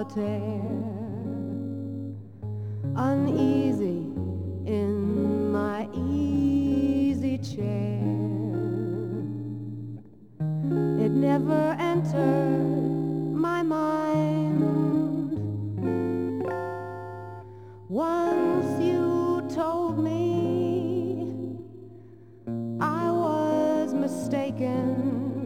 solitaire, uneasy in my easy chair. It never entered my mind. Once you told me